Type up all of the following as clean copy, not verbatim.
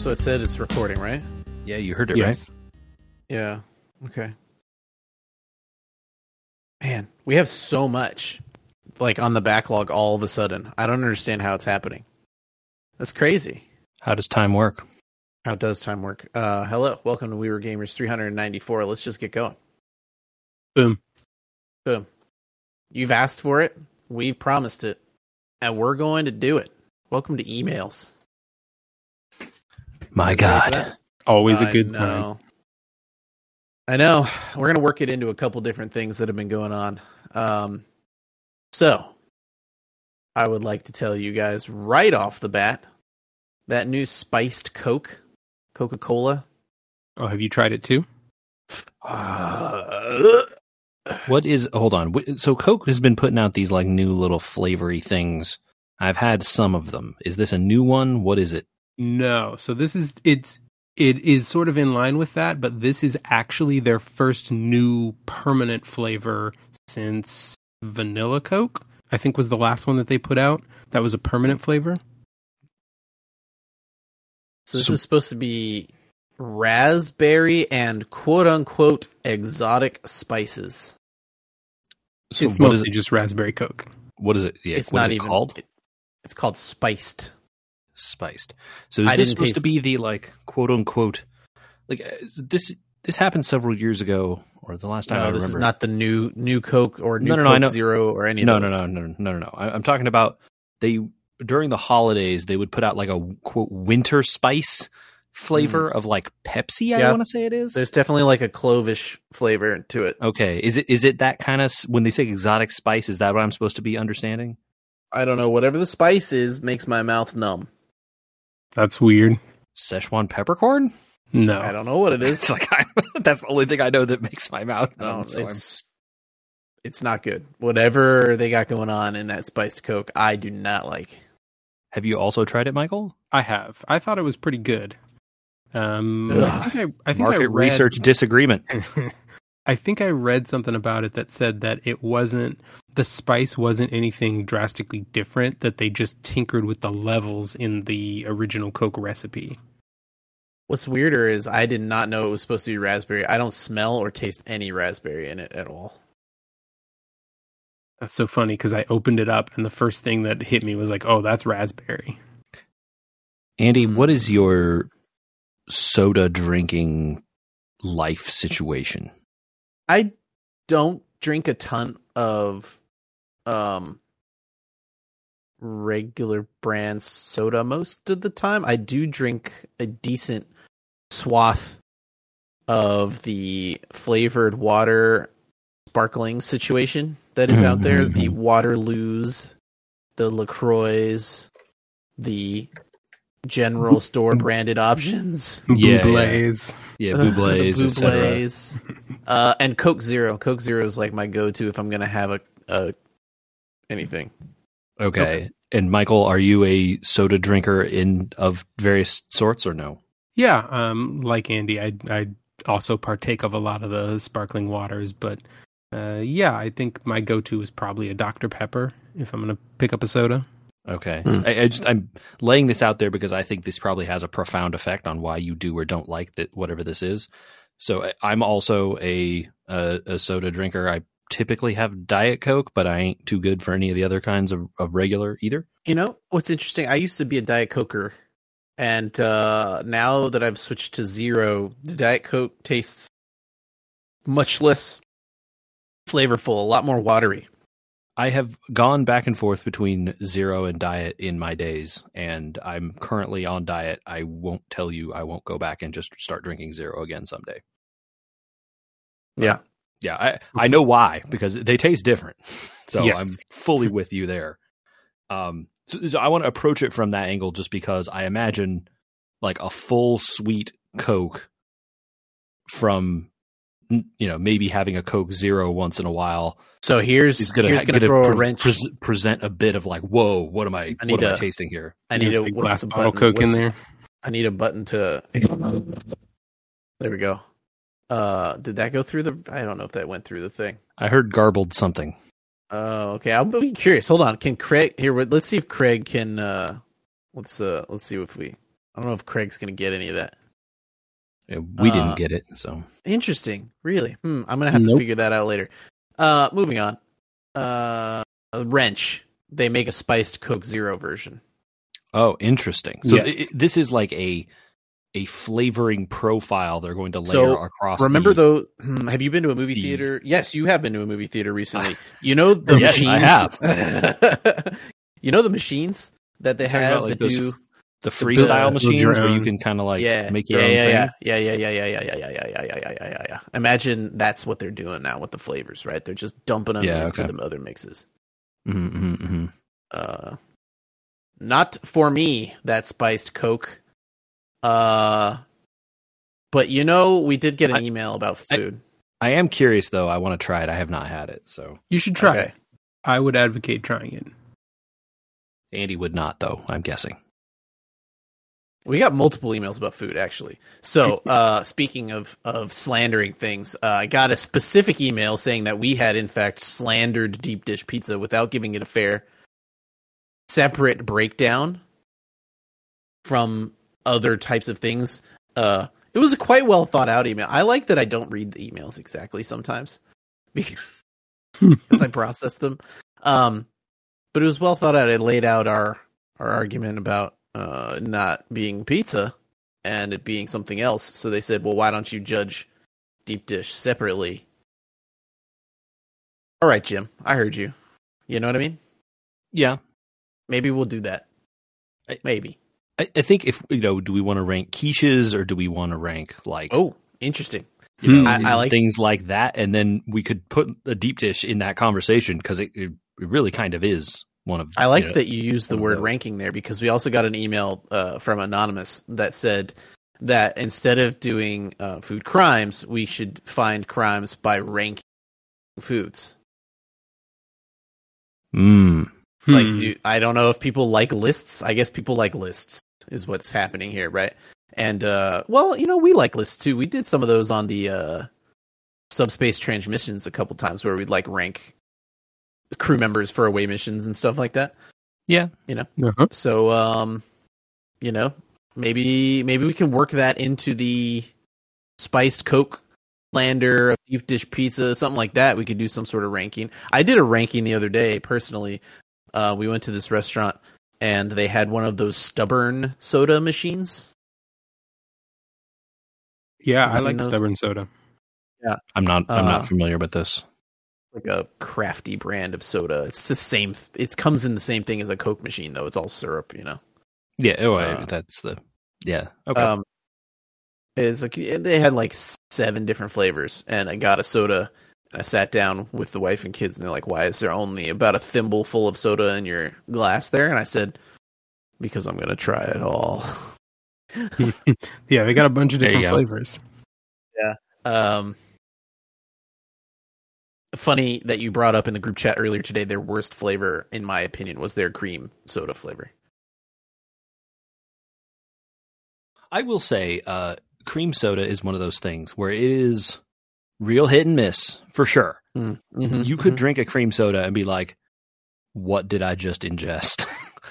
So it said it's recording, right? Yeah, you heard it, Yes. right? Yeah. Okay. Man, we have so much like on the backlog all of a sudden. I don't understand how it's happening. That's crazy. How does time work? How does time work? Hello. Welcome to We Were Gamers 394. Let's just get going. Boom. Boom. You've asked for it. We promised it. And we're going to do it. Welcome to emails. My You ready for God. that? Always a I good know. time. I know. We're going to work it into a couple different things that have been going on. So, I would like to tell you guys right off the bat, that new spiced Coke, Coca-Cola. Oh, have you tried it too? What is, hold on. So Coke has been putting out these like new little flavory things. I've had some of them. Is this a new one? What is it? No. So it is sort of in line with that, but this is actually their first new permanent flavor since Vanilla Coke, I think was the last one that they put out. That was a permanent flavor. So this is supposed to be raspberry and quote-unquote exotic spices. So It's what is mostly it? just raspberry Coke. What is it? Yeah, It's what is not it even called? It's called spiced. Spiced. So is I this didn't supposed to taste- be the like quote unquote like this happened several years ago or the last time I No, this remember? is not the new Coke or new No, Coke I know. Zero or any of No. those. I'm talking about they during the holidays they would put out like a quote winter spice flavor of like Pepsi. I Yeah. want to say it is. There's definitely like a clovish flavor to it. Okay, is it that kind of when they say exotic spice? Is that what I'm supposed to be understanding? I don't know. Whatever the spice is makes my mouth numb. That's weird. Szechuan peppercorn? No. I don't know what it is. It's like that's the only thing I know that makes my mouth numb. No, so I'm- it's not good. Whatever they got going on in that spiced Coke, I do not like. Have you also tried it, Michael? I have. I thought it was pretty good. I think I Market read, research disagreement. I think I read something about it that said that the spice wasn't anything drastically different, that they just tinkered with the levels in the original Coke recipe. What's weirder is I did not know it was supposed to be raspberry. I don't smell or taste any raspberry in it at all. That's so funny because I opened it up and the first thing that hit me was like, oh, that's raspberry. Andy, what is your soda drinking life situation? I don't drink a ton of regular brand soda most of the time. I do drink a decent swath of the flavored water sparkling situation that is out there. The Waterloos, the LaCroix, the general store branded options. Yeah, Bublays. Yeah, Bublays, The etc. Bublays. And Coke Zero. Coke Zero is like my go-to if I'm going to have a anything. Okay. And Michael, are you a soda drinker of various sorts or no? Yeah, like Andy, I also partake of a lot of the sparkling waters, but yeah, I think my go-to is probably a Dr. Pepper if I'm going to pick up a soda. Okay. I'm laying this out there because I think this probably has a profound effect on why you do or don't like that whatever this is. So I'm also a soda drinker. I typically have Diet Coke, but I ain't too good for any of the other kinds of regular either. You know, what's interesting, I used to be a Diet Coker, and now that I've switched to Zero, the Diet Coke tastes much less flavorful, a lot more watery. I have gone back and forth between Zero and Diet in my days, and I'm currently on Diet. I won't tell you I won't go back and just start drinking Zero again someday. Yeah. Yeah, I know why, because they taste different. So Yes. I'm fully with you there. So I want to approach it from that angle just because I imagine like a full sweet Coke from, maybe having a Coke Zero once in a while. So here's gonna throw a wrench. Present a bit of like, whoa, what am I tasting here? I need a Big what's glass the bottle button? Coke in there. I need a button to. There we go. Did that go through the? I don't know if that went through the thing. I heard garbled something. Oh, okay. I'm be curious. Hold on. Can Craig here? Let's see if Craig can. Let's see if we. I don't know if Craig's going to get any of that. Yeah, we didn't get it, so Interesting. Really? I'm going to have to figure that out later. Moving on. Wrench. They make a spiced Coke Zero version. Oh, interesting. So Yes. this is like a flavoring profile they're going to layer across. Remember though? Have you been to a movie theater? Yes, you have been to a movie theater recently. You know the Yes, machines. I have. You know the machines that they have like that do the freestyle machines your where you own. can kind of like yeah, make your yeah, own yeah, thing. Yeah. Imagine that's what they're doing now with the flavors, right? They're just dumping them into the other mixes. Not for me, that spiced Coke. But we did get an email about food. I am curious though. I want to try it. I have not had it, so You should try Okay. it. I would advocate trying it. Andy would not, though. I'm guessing. We got multiple emails about food, actually. So, speaking of slandering things, I got a specific email saying that we had, in fact, slandered deep dish pizza without giving it a fair, separate breakdown from other types of things. It was a quite well thought out email. I like that I don't read the emails exactly sometimes because I process them. But it was well thought out. It laid out our argument about not being pizza and it being something else. So they said, well, why don't you judge deep dish separately? All right, Jim, I heard you. You know what I mean? Yeah. Maybe we'll do that. Maybe. I think if, do we want to rank quiches or do we want to rank like... Oh, interesting. I like things like that. And then we could put a deep dish in that conversation because it really kind of is one of... I like that you used the word ranking there because we also got an email from Anonymous that said that instead of doing food crimes, we should find crimes by ranking foods. Like, I don't know if people like lists. I guess people like lists is what's happening here, right? And, we like lists too. We did some of those on the Subspace Transmissions a couple times where we'd like rank crew members for away missions and stuff like that. Yeah. So, maybe we can work that into the spiced Coke slander of deep dish pizza, something like that. We could do some sort of ranking. I did a ranking the other day, personally. We went to this restaurant and they had one of those stubborn soda machines. Yeah, Have I you like seen those? stubborn soda. Yeah. I'm not familiar with this. Like a crafty brand of soda. It's the same. It comes in the same thing as a Coke machine, though. It's all syrup, Yeah. That's the... Yeah. Okay. It's like they had like 7 different flavors, and I got a soda. And I sat down with the wife and kids, and they're like, "Why is there only about a thimble full of soda in your glass there?" And I said, "Because I'm gonna try it all." Yeah, they got a bunch of There you different go. flavors. Yeah. Funny that you brought up in the group chat earlier today. Their worst flavor, in my opinion, was their cream soda flavor. I will say, cream soda is one of those things where it is real hit and miss for sure. Mm-hmm, You could drink a cream soda and be like, "What did I just ingest?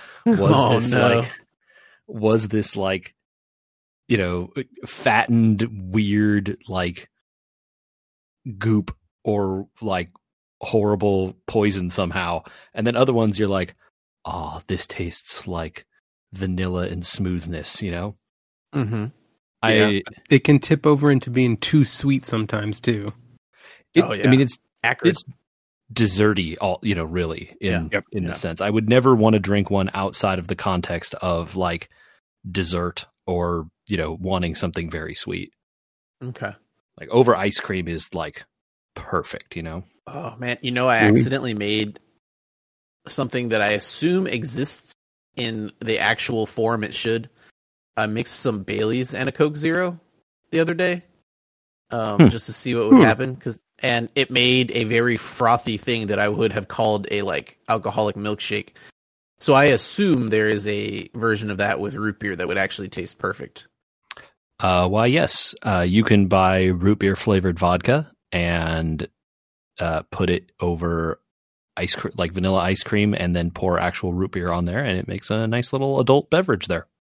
Was this like, fattened, weird, like goop or like horrible poison somehow?" And then other ones you're like, "Oh, this tastes like vanilla and smoothness," Mm-hmm. It can tip over into being too sweet sometimes too. I mean, it's accurate. It's desserty, all really in Yeah. the sense. I would never want to drink one outside of the context of like dessert or wanting something very sweet. Okay. Like over ice cream is like perfect. Oh man, I accidentally made something that I assume exists in the actual form it should. I mixed some Baileys and a Coke Zero the other day, just to see what would happen. And it made a very frothy thing that I would have called a like alcoholic milkshake. So I assume there is a version of that with root beer that would actually taste perfect. Why, yes, you can buy root beer flavored vodka and put it over ice cream, like vanilla ice cream, and then pour actual root beer on there, and it makes a nice little adult beverage there.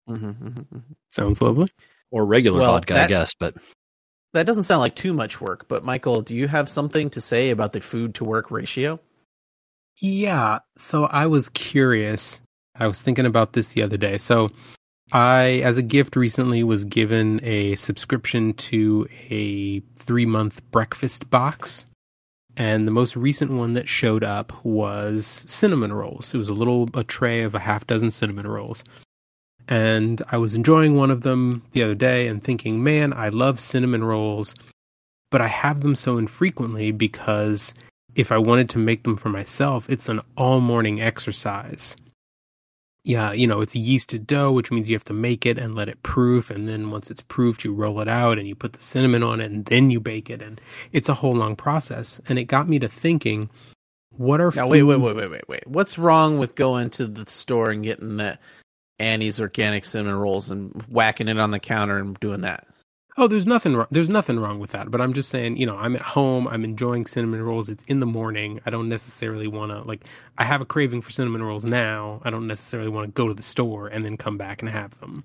Sounds lovely. Or regular Well, vodka, I guess. But That doesn't sound like too much work, but Michael, do you have something to say about the food to work ratio? Yeah, so I was curious. I was thinking about this the other day. So I, as a gift recently, was given a subscription to a 3-month breakfast box. And the most recent one that showed up was cinnamon rolls. It was a tray of a half dozen cinnamon rolls. And I was enjoying one of them the other day and thinking, man, I love cinnamon rolls, but I have them so infrequently because if I wanted to make them for myself, it's an all morning exercise. Yeah, it's yeasted dough, which means you have to make it and let it proof. And then once it's proofed, you roll it out and you put the cinnamon on it and then you bake it. And it's a whole long process. And it got me to thinking, what are Now, wait. What's wrong with going to the store and getting that Annie's organic cinnamon rolls and whacking it on the counter and doing that? Oh, there's nothing wrong with that. But I'm just saying, I'm at home. I'm enjoying cinnamon rolls. It's in the morning. I don't necessarily want to, I have a craving for cinnamon rolls now. I don't necessarily want to go to the store and then come back and have them.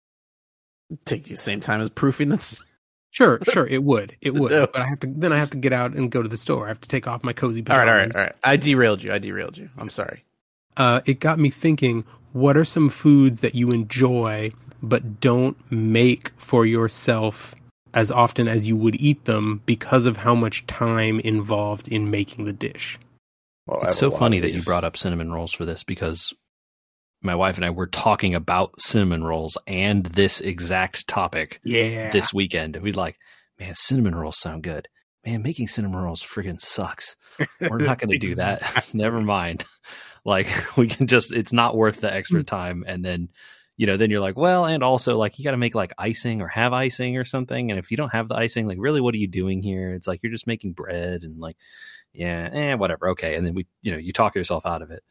Take the same time as proofing this? Sure, it would. But I have to get out and go to the store. I have to take off my cozy pajamas. All right. I derailed you. I'm sorry. It got me thinking, what are some foods that you enjoy but don't make for yourself as often as you would eat them because of how much time involved in making the dish? Well, it's so funny that you brought up cinnamon rolls for this, because my wife and I were talking about cinnamon rolls and this exact topic this weekend. We'd like, man, cinnamon rolls sound good. Man, making cinnamon rolls friggin' sucks. We're not going to do that. Never mind. We can just, it's not worth the extra time. And then, then you're like, well, and also you got to make icing or have icing or something. And if you don't have the icing, really, what are you doing here? It's you're just making bread and whatever. Okay. And then you talk yourself out of it.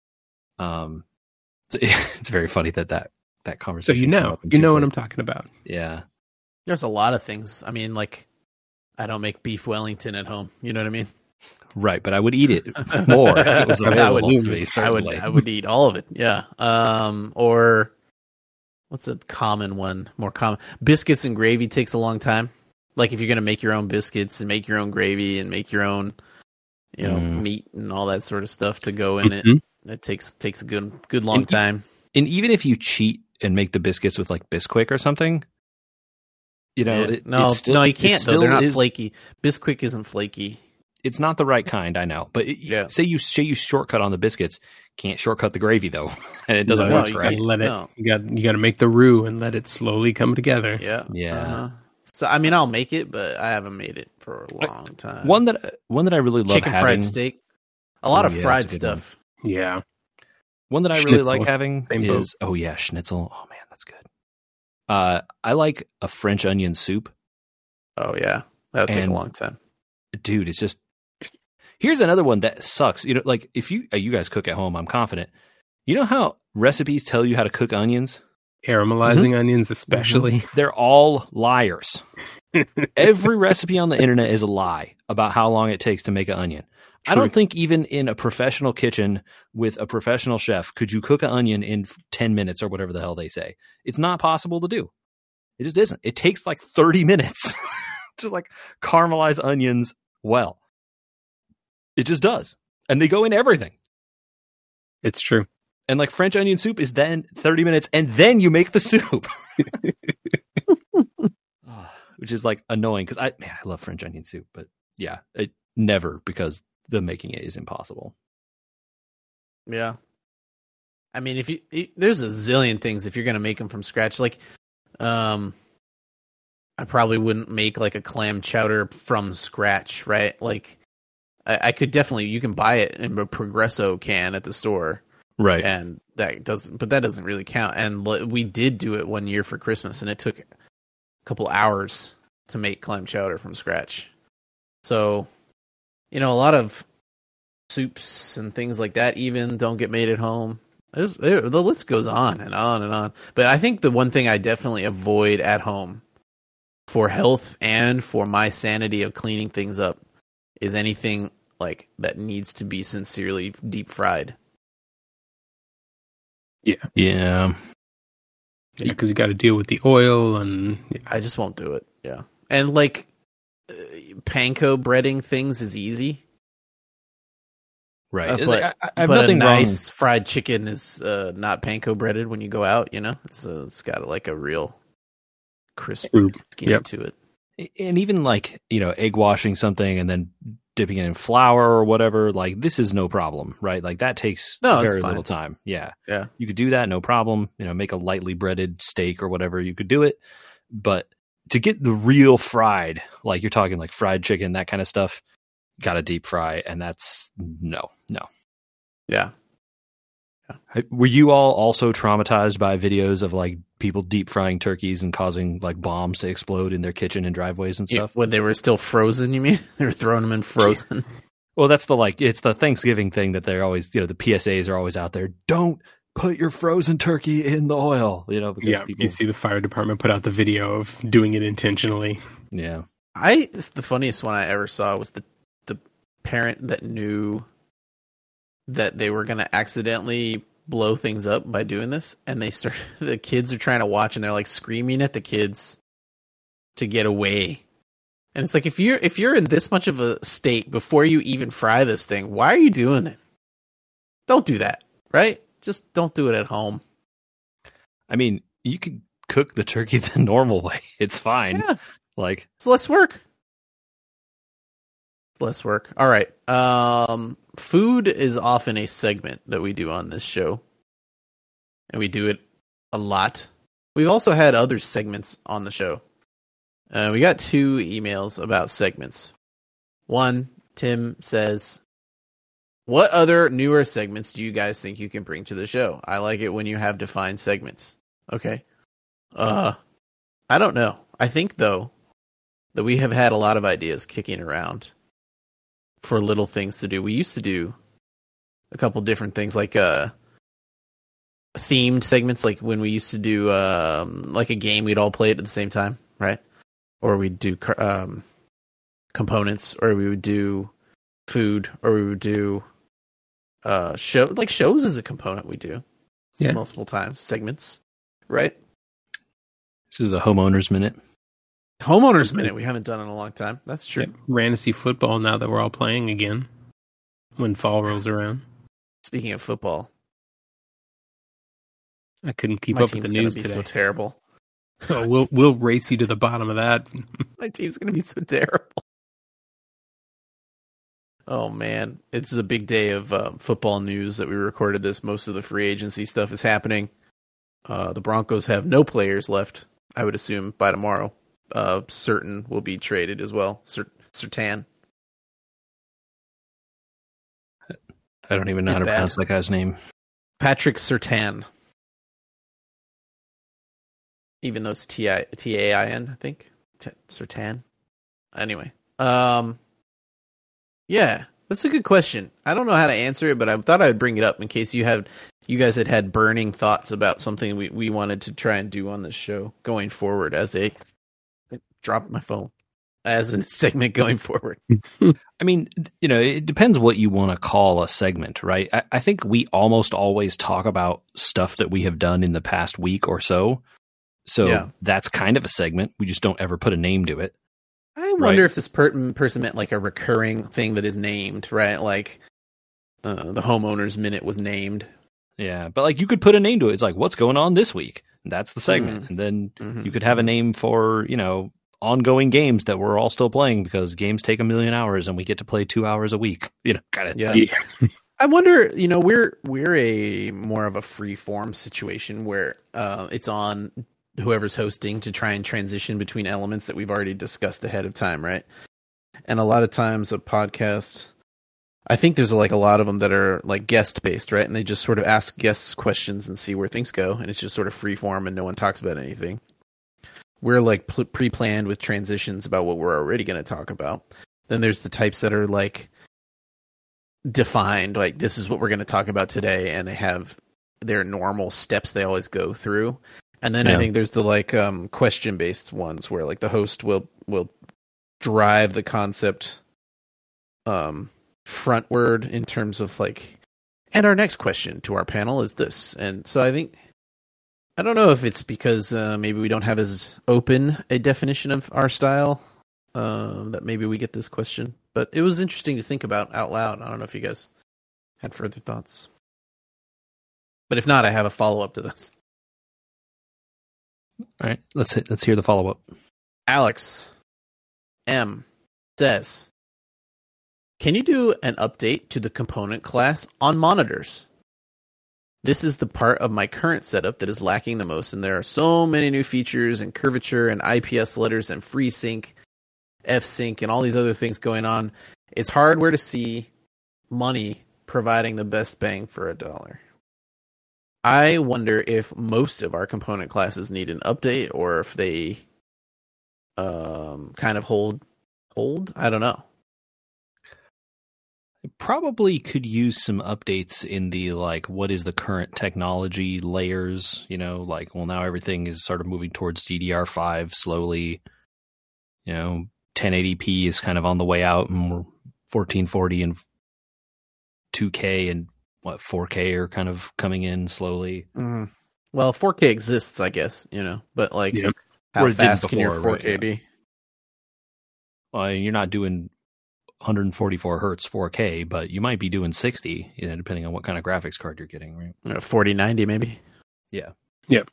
So it's very funny that conversation. So you know what I'm talking about. Yeah. There's a lot of things. I mean, I don't make beef Wellington at home. You know what I mean? Right, but I would eat it more if it was available to me. I would eat all of it. Yeah. Or what's a common one? More common, biscuits and gravy takes a long time. If you're gonna make your own biscuits and make your own gravy and make your own, meat and all that sort of stuff to go in it, it takes a good long time. And even if you cheat and make the biscuits with Bisquick or something, you can't. Though they're not flaky. Bisquick isn't flaky. It's not the right kind, I know. But say you shortcut on the biscuits, can't shortcut the gravy though, and it doesn't work right. You got to make the roux and let it slowly come together. Yeah. So I mean, I'll make it, but I haven't made it for a long time. One that I really love chicken having, fried steak, a lot of fried stuff. One. Yeah. One that I really like having is schnitzel. Oh man, that's good. I like a French onion soup. Oh yeah, that'll take a long time, dude. It's just. Here's another one that sucks. If you guys cook at home, I'm confident. You know how recipes tell you how to cook onions? Caramelizing onions, especially. They're all liars. Every recipe on the internet is a lie about how long it takes to make an onion. True. I don't think even in a professional kitchen with a professional chef could you cook an onion in 10 minutes or whatever the hell they say. It's not possible to do. It just isn't. It takes 30 minutes to caramelize onions well. It just does. And they go in everything. It's true. And French onion soup is then 30 minutes and then you make the soup. Which is annoying because I love French onion soup, but yeah, never, because the making it is impossible. Yeah. I mean, there's a zillion things if you're going to make them from scratch. I probably wouldn't make a clam chowder from scratch, right? I could definitely, you can buy it in a Progresso can at the store. Right. And that doesn't really count. And we did do it one year for Christmas, and it took a couple hours to make clam chowder from scratch. So, a lot of soups and things like that even don't get made at home. The list goes on and on and on. But I think the one thing I definitely avoid at home for health and for my sanity of cleaning things up is anything that needs to be sincerely deep fried. Yeah. Yeah, because you got to deal with the oil and. I just won't do it. Yeah, and like panko breading things is easy. Right. But I have but nothing a nice wrong. fried chicken is not panko breaded when you go out. You know, it's got like a real crisp skin Yep. to it. And even like, egg washing something and then dipping it in flour or whatever, like this is no problem, right? Like that takes No, it's very fine. little time. Yeah. Yeah. You could do that, no problem. Make a lightly breaded steak or whatever, you could do it. But to get the real fried, like you're talking like fried chicken, that kind of stuff, got to deep fry. And that's no. Yeah. Were you all also traumatized by videos of like people deep frying turkeys and causing like bombs to explode in their kitchen and driveways and stuff? When they were still frozen, you mean? They were throwing them in frozen. Well, that's it's the Thanksgiving thing that they're always, the PSAs are always out there. Don't put your frozen turkey in the oil, because people... You see the fire department put out the video of doing it intentionally. Yeah. The funniest one I ever saw was the parent that knew that they were going to accidentally blow things up by doing this, and the kids are trying to watch, and they're like screaming at the kids to get away. And it's like, if you're in this much of a state before you even fry this thing, why are you doing it? Don't do that, right? Just don't do it at home. I mean, you could cook the turkey the normal way. It's fine. Yeah. Like, it's less work. All right. Food is often a segment that we do on this show, and we do it a lot. We've also had other segments on the show. We got 2 emails about segments. One, Tim says, what other newer segments do you guys think you can bring to the show? I like it when you have defined segments. Okay. I don't know. I think, though, that we have had a lot of ideas kicking around for little things to do. We used to do a couple different things, like themed segments, like when we used to do like a game, we'd all play it at the same time, right? Or we'd do components, or we would do food, or we would do shows is a component we do multiple times, segments, right? So the homeowners minute. Homeowners minute we haven't done in a long time. That's true. Ran to see football now that we're all playing again when fall rolls around. Speaking of football, I couldn't keep up with the news today. So terrible. Oh, we'll race you to the bottom of that. My team's going to be so terrible. Oh man, it's a big day of football news that we recorded this. Most of the free agency stuff is happening. The Broncos have no players left, I would assume, by tomorrow. Certain will be traded as well. Surtain. I don't even know how to pronounce that guy's name. Patrick Surtain. Even though it's T-A-I-N, I think. Surtain. Anyway. Yeah, that's a good question. I don't know how to answer it, but I thought I would bring it up in case you guys had burning thoughts about something we wanted to try and do on this show going forward drop my phone as a segment going forward. I mean, it depends what you want to call a segment, right? I think we almost always talk about stuff that we have done in the past week or so. So that's kind of a segment. We just don't ever put a name to it. I wonder if this person meant like a recurring thing that is named, right? Like the homeowners minute was named. Yeah, but like you could put a name to it. It's like, what's going on this week? And that's the segment. And then you could have a name for, ongoing games that we're all still playing because games take 1,000,000 hours and we get to play 2 hours a week, kind of. Yeah. I wonder, we're a more of a free form situation where it's on whoever's hosting to try and transition between elements that we've already discussed ahead of time, right? And a lot of times a podcast, I think there's like a lot of them that are like guest based, right? And they just sort of ask guests questions and see where things go, and it's just sort of free form and no one talks about anything. We're like pre-planned with transitions about what we're already going to talk about. Then there's the types that are like defined, like this is what we're going to talk about today, and they have their normal steps they always go through. And then I think there's the like question-based ones where like the host will drive the concept frontward in terms of like, and our next question to our panel is this. And so I think I don't know if it's because maybe we don't have as open a definition of our style that maybe we get this question. But it was interesting to think about out loud. I don't know if you guys had further thoughts. But if not, I have a follow-up to this. All right, let's hear the follow-up. Alex M says, can you do an update to the component class on monitors? This is the part of my current setup that is lacking the most, and there are so many new features and curvature and IPS letters and FreeSync, F-Sync, and all these other things going on. It's hard where to see money providing the best bang for a dollar. I wonder if most of our component classes need an update or if they kind of hold. I don't know. Probably could use some updates in the, like, what is the current technology layers, like, well, now everything is sort of moving towards DDR5 slowly, 1080p is kind of on the way out, and 1440 and 2K and 4K are kind of coming in slowly. Mm-hmm. Well, 4K exists, I guess, but like, yeah. how fast can your 4K right, yeah. be? Well, you're not doing 144 hertz 4K, but you might be doing 60, depending on what kind of graphics card you're getting, right? 4090 maybe. Yeah. Yep.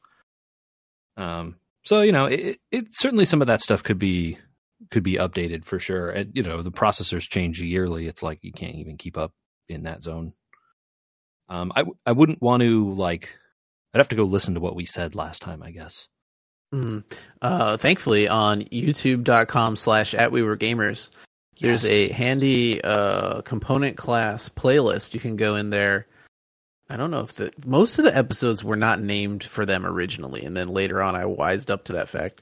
So it certainly some of that stuff could be updated for sure. And the processors change yearly. It's like you can't even keep up in that zone. I wouldn't want to I'd have to go listen to what we said last time, I guess. Thankfully, on youtube.com/@weweregamers, there's a handy component class playlist. You can go in there. I don't know if most of the episodes were not named for them originally, and then later on I wised up to that fact.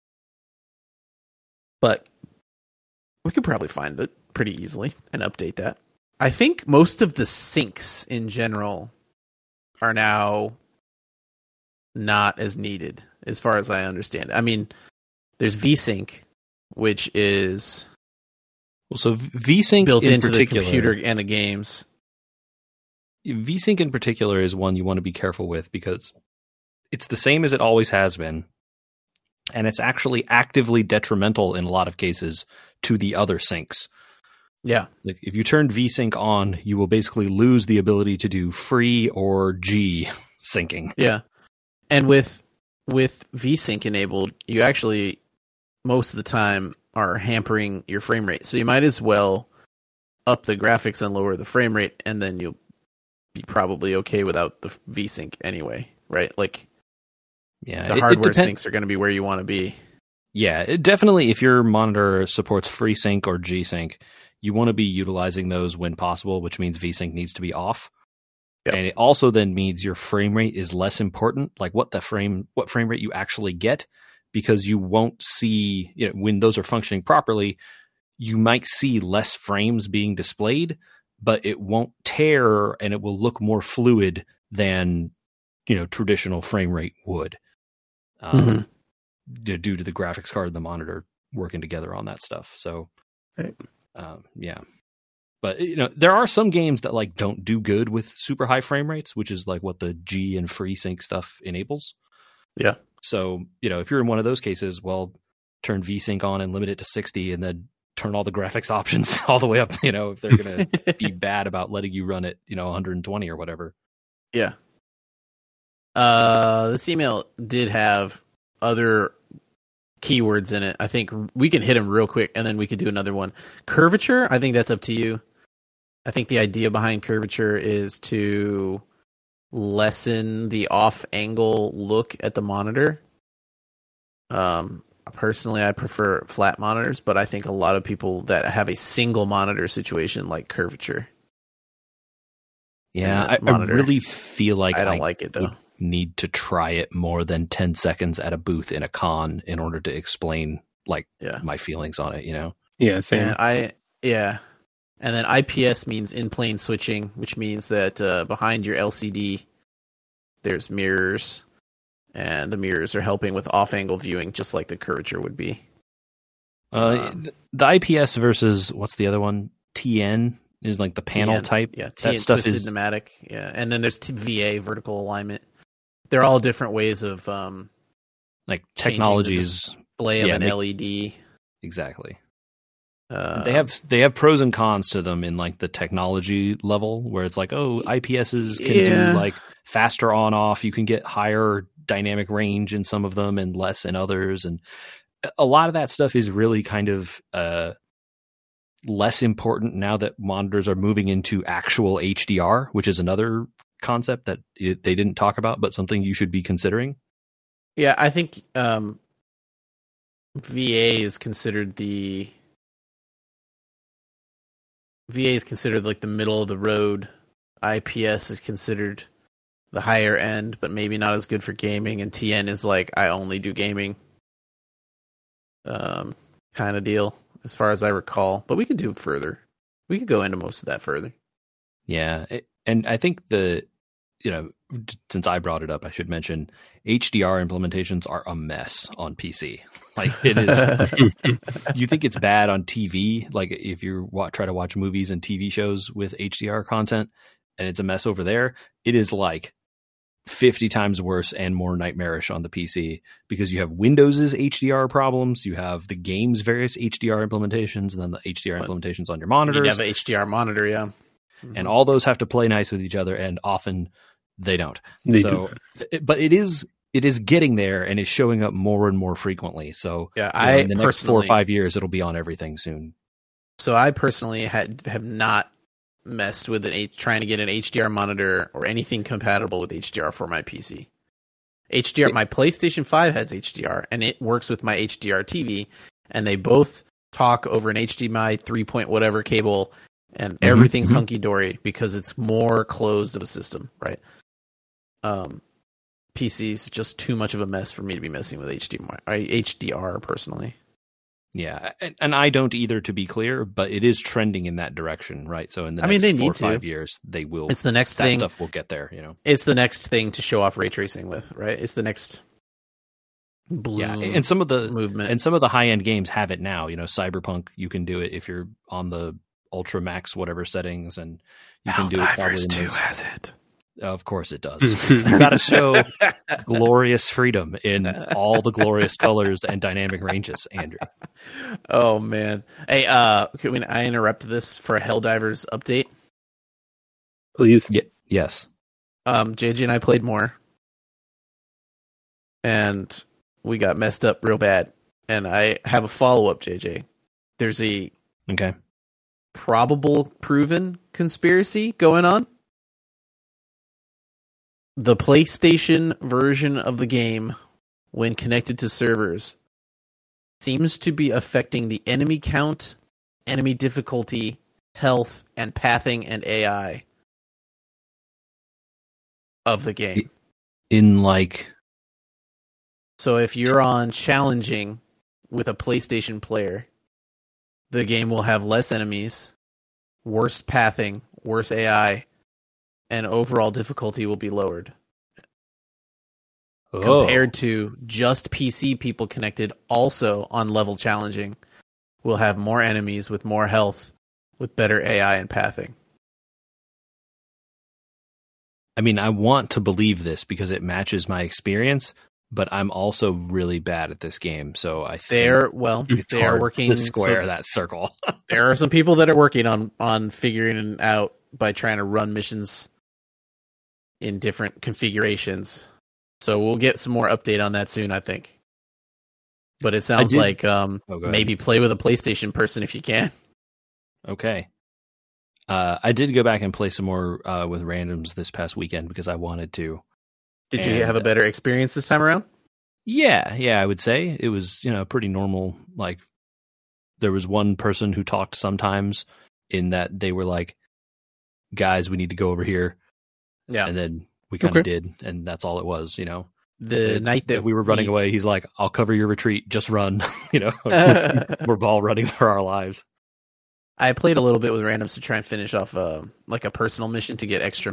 But we could probably find it pretty easily and update that. I think most of the syncs in general are now not as needed, as far as I understand. I mean, there's VSync, which is so VSync built into the particular, computer and the games. VSync in particular is one you want to be careful with because it's the same as it always has been, and it's actually actively detrimental in a lot of cases to the other syncs. Yeah. Like if you turn VSync on, you will basically lose the ability to do free or G syncing. Yeah. And with VSync enabled, you actually most of the time are hampering your frame rate. So you might as well up the graphics and lower the frame rate, and then you'll be probably okay without the VSync anyway, right? Like, yeah, the hardware syncs are going to be where you want to be. Yeah, definitely if your monitor supports FreeSync or G-Sync, you want to be utilizing those when possible, which means VSync needs to be off. Yep. And it also then means your frame rate is less important, like what frame rate you actually get, because you won't see, when those are functioning properly, you might see less frames being displayed, but it won't tear and it will look more fluid than, traditional frame rate would, due to the graphics card and the monitor working together on that stuff. So, right. Yeah. But there are some games that don't do good with super high frame rates, which is like what the G and FreeSync stuff enables. Yeah. So, if you're in one of those cases, well, turn VSync on and limit it to 60 and then turn all the graphics options all the way up, if they're going to be bad about letting you run it, 120 or whatever. Yeah. This email did have other keywords in it. I think we can hit them real quick and then we could do another one. Curvature, I think that's up to you. I think the idea behind curvature is to lessen the off-angle look at the monitor. Personally, I prefer flat monitors, but I think a lot of people that have a single monitor situation like curvature. Yeah, I really feel like I don't like it though. Need to try it more than 10 seconds at a booth in a con in order to explain my feelings on it, Yeah, same. And then IPS means in-plane switching, which means that behind your LCD there's mirrors, and the mirrors are helping with off-angle viewing, just like the curvature would be. The IPS versus what's the other one? TN is like the panel type. Yeah, that stuff twisted is pneumatic. Yeah, and then there's VA, vertical alignment. they're all different ways of like changing the technologies. display of Yeah, an make- LED. Exactly. Uh, They have pros and cons to them in like the technology level, where it's like, oh, IPSs can Yeah. do like faster on off. You can get higher dynamic range in some of them and less in others, and a lot of that stuff is really kind of less important now that monitors are moving into actual HDR, which is another concept that they didn't talk about, but something you should be considering. Yeah, I think VA is considered like the middle of the road. IPS is considered the higher end, but maybe not as good for gaming. And TN is like, I only do gaming kind of deal, as far as I recall. But we could do further. We could go into most of that further. Yeah, and I think since I brought it up, I should mention HDR implementations are a mess on PC. Like it is, you think it's bad on TV, like if you try to watch movies and TV shows with HDR content, and it's a mess over there. It is like 50 times worse and more nightmarish on the PC because you have Windows's HDR problems, you have the game's various HDR implementations, and then the HDR implementations on your monitors. You have an HDR monitor, yeah. And all those have to play nice with each other, and often they don't. But it is getting there and is showing up more and more frequently. So yeah, in the next 4 or 5 years, it'll be on everything soon. So I personally have not messed with trying to get an HDR monitor or anything compatible with HDR for my PC. My PlayStation 5 has HDR, and it works with my HDR TV, and they both talk over an HDMI 3 point whatever cable, and everything's hunky-dory because it's more closed of a system, right? PC's just too much of a mess for me to be messing with HDR personally. Yeah, and I don't either, to be clear, but it is trending in that direction, right? So in the next they 4 need or 5 to. years, they will. It's the next that thing. Stuff will get there, you know. It's the next thing to show off ray tracing with, right? It's the next bloom. Yeah, and some of the movement and some of the high end games have it now. You know, Cyberpunk, you can do it if you're on the Ultra Max whatever settings, and you can do it. Helldivers 2 has it. Of course it does. You got to show glorious freedom in all the glorious colors and dynamic ranges, Andrew. Oh man! Hey, can I interrupt this for a Helldivers update? Please. Yes. JJ and I played more, and we got messed up real bad. And I have a follow up, JJ. There's a probable proven conspiracy going on. The PlayStation version of the game, when connected to servers, seems to be affecting the enemy count, enemy difficulty, health, and pathing and AI of the game. So if you're on challenging with a PlayStation player, the game will have less enemies, worse pathing, worse AI, and overall difficulty will be lowered. Compared to just PC people connected also on level challenging, will have more enemies with more health, with better AI and pathing. I mean, I want to believe this because it matches my experience, but I'm also really bad at this game, so I think they are working to square that circle. There are some people that are working on figuring it out by trying to run missions in different configurations. So we'll get some more update on that soon, I think. But it sounds like maybe play with a PlayStation person if you can. Okay. I did go back and play some more with randoms this past weekend because I wanted to. Did you have a better experience this time around? Yeah, I would say it was, pretty normal. Like, there was one person who talked sometimes in that they were like, guys, we need to go over here. Yeah. And then we kind of did, and that's all it was, The night that we were running away, he's like, I'll cover your retreat, just run, We're all running for our lives. I played a little bit with randoms to try and finish off like a personal mission to get extra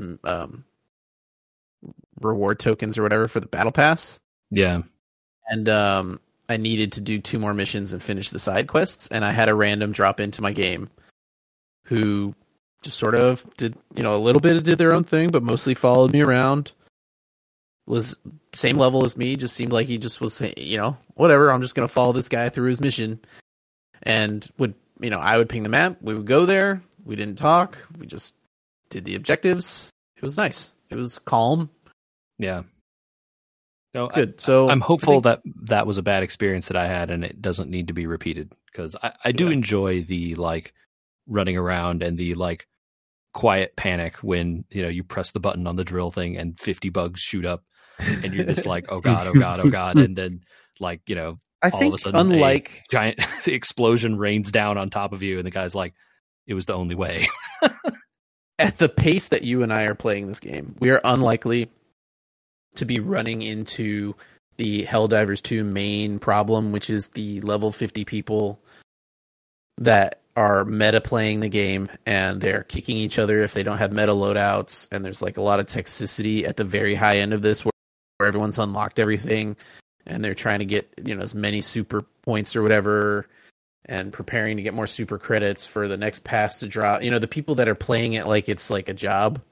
reward tokens or whatever for the battle pass. Yeah. And I needed to do 2 more missions and finish the side quests, and I had a random drop into my game who just sort of did, a little bit did their own thing, but mostly followed me around. was same level as me, just seemed like he just was, whatever, I'm just going to follow this guy through his mission. And I would ping the map, we would go there, we didn't talk, we just did the objectives. It was nice. It was calm. Yeah. No, good. So I'm hopeful that was a bad experience that I had, and it doesn't need to be repeated, because I do enjoy the like running around and the like quiet panic when you press the button on the drill thing and 50 bugs shoot up, and you're just like, oh god, oh god, oh god, and then I all think of a sudden, unlike a giant explosion rains down on top of you, and the guy's like, it was the only way. At the pace that you and I are playing this game, we are unlikely to be running into the Helldivers 2 main problem, which is the level 50 people that are meta playing the game, and they're kicking each other if they don't have meta loadouts, and there's like a lot of toxicity at the very high end of this where everyone's unlocked everything, and they're trying to get as many super points or whatever, and preparing to get more super credits for the next pass to drop. The people that are playing it like it's like a job,